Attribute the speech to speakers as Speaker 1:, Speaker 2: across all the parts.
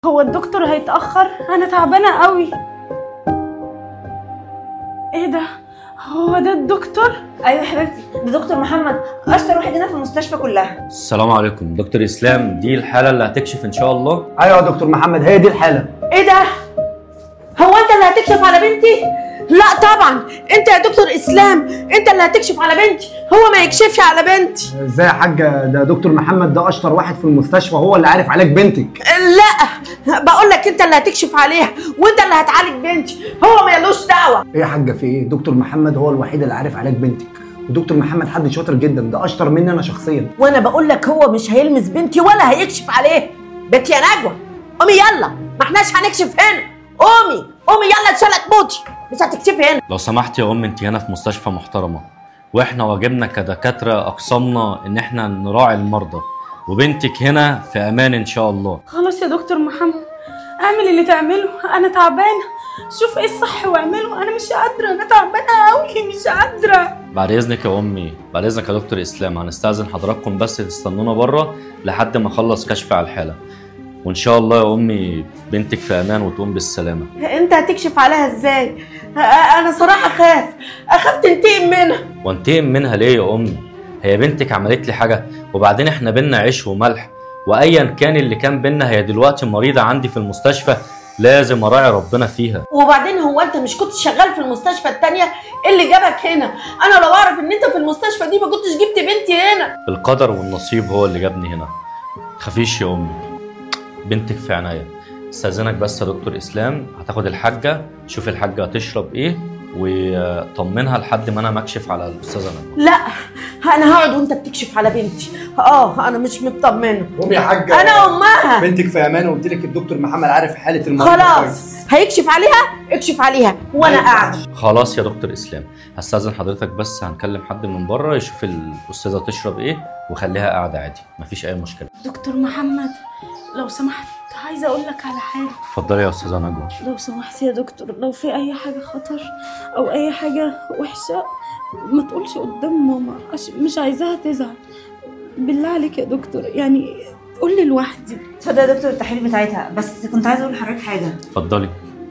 Speaker 1: هو الدكتور هيتأخر؟ أنا تعبانة قوي. إيه ده؟ هو ده الدكتور؟
Speaker 2: ايوه يا حبيبتي، ده دكتور محمد، اشطر واحد هنا في المستشفى كلها.
Speaker 3: السلام عليكم دكتور اسلام، دي الحاله اللي هتكشف ان شاء الله.
Speaker 4: ايوه يا دكتور محمد، هي دي الحاله.
Speaker 2: ايه ده؟ هو انت اللي هتكشف على بنتي؟ لا طبعا، انت يا دكتور اسلام انت اللي هتكشف على بنتي، هو ما يكشفش على بنتي.
Speaker 4: ازاي يا حاجه؟ ده دكتور محمد ده اشطر واحد في المستشفى، هو اللي عارف علاج بنتك.
Speaker 2: لا بقول لك انت اللي هتكشف عليها وانت اللي هتعالج بنتي، هو ما يلوش دعوه.
Speaker 4: ايه يا حاجه في ايه؟ دكتور محمد هو الوحيد اللي عارف علاج بنتك، ودكتور محمد حد شاطر جدا، ده اشطر مني انا شخصيا.
Speaker 2: وانا بقول لك هو مش هيلمس بنتي ولا هيكشف عليها. بنتي يا نجوى قومي يلا، ما احناش هنكشف هنا. قومي يلا ان شاء الله تموتي، مش هتكشفي هنا.
Speaker 3: لو سمحت يا انت هنا في مستشفى محترمه، واحنا واجبنا كدكاتره اقسمنا ان احنا نراعي المرضى، وبنتك هنا في امان ان شاء الله.
Speaker 1: خلاص يا دكتور محمد، اعمل اللي تعمله، أنا تعبانة. شوف إيه الصح واعمله، أنا مش قادرة، أنا تعبانة قوي مش قادرة.
Speaker 3: بعد اذنك يا امي، بعد اذنك يا دكتور اسلام، هنستاذن حضراتكم بس تستنونا بره لحد ما اخلص كشف على الحاله، وان شاء الله يا امي بنتك في امان وتقوم بالسلامه.
Speaker 2: انت هتكشف عليها ازاي؟ انا صراحه اخاف تنتقم منها.
Speaker 3: وانتقم منها ليه يا امي؟ هي بنتك عملت لي حاجه؟ وبعدين احنا بينا عيش وملح، وايا كان اللي كان بينا هي دلوقتي مريضه عندي في المستشفى، لازم اراعي ربنا فيها.
Speaker 2: وبعدين هو انت مش كنت شغال في المستشفى التانية؟ ايه اللي جابك هنا؟ انا لو اعرف ان انت في المستشفى دي ما كنتش جبت بنتي هنا.
Speaker 3: القدر والنصيب هو اللي جابني هنا. خفيش يا امي، بنتك في عناية. استاذنك بس يا دكتور اسلام، هتاخد الحاجه، شوف الحاجه هتشرب ايه وطمنها لحد ما انا مكشف على الاستاذه نجوى.
Speaker 2: لا انا هقعد وانت بتكشف على بنتي. انا مش مطمنه.
Speaker 4: قومي يا حاجه،
Speaker 2: انا امها.
Speaker 4: بنتك في امان، وقلت لك الدكتور محمد عارف حاله المرضى.
Speaker 2: خلاص هيكشف عليها، اكشف عليها وانا قاعد.
Speaker 3: خلاص يا دكتور اسلام، هستاذن حضرتك بس هنكلم حد من بره يشوف الاستاذه تشرب ايه وخليها قاعده عادي، مفيش اي مشكله.
Speaker 1: دكتور محمد لو سمحت، عايزة أقول لك على حاجة.
Speaker 3: اتفضلي يا استاذه نجوى.
Speaker 1: لو سمحت يا دكتور، لو في أي حاجة خطر أو أي حاجة وحشة ما تقولش قدام ماما، عشان مش عايزاها تزعل. بالله عليك يا دكتور، يعني قول لي لوحدي.
Speaker 2: اتفضل يا دكتور التحاليل بتاعتها، بس كنت عايزه اقول لحضرتك حاجه.
Speaker 3: اتفضلي.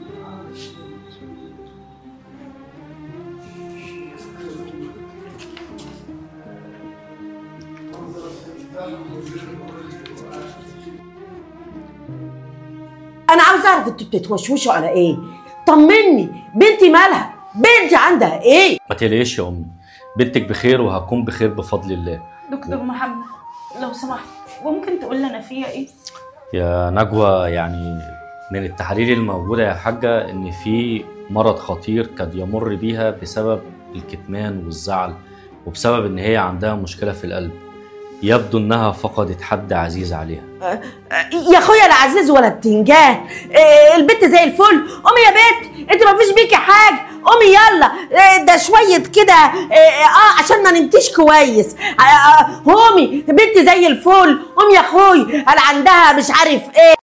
Speaker 2: انا عاوز اعرف انتوا بتتوشوشوا على ايه؟ طمني، بنتي مالها؟ بنتي عندها ايه؟
Speaker 3: ما تقلقيش يا امي، بنتك بخير وهكون بخير بفضل الله.
Speaker 1: دكتور محمد لو سمحت، ممكن تقول لي أنا فيها إيه؟
Speaker 3: يا نجوى، يعني من التحاليل الموجودة يا حاجة إن في مرض خطير قد يمر بيها بسبب الكتمان والزعل، وبسبب إن هي عندها مشكلة في القلب. يبدو إنها فقدت حد عزيز عليها.
Speaker 2: يا اخويا لا عزيز ولا بتنجان، البت زي الفل. قومي يا بت، انت ما فيش بيكي حاجه، قومي يلا. ده شويه كده عشان ما نمتيش كويس. قومي بنت زي الفل، قومي يا اخويا، قال عندها مش عارف ايه.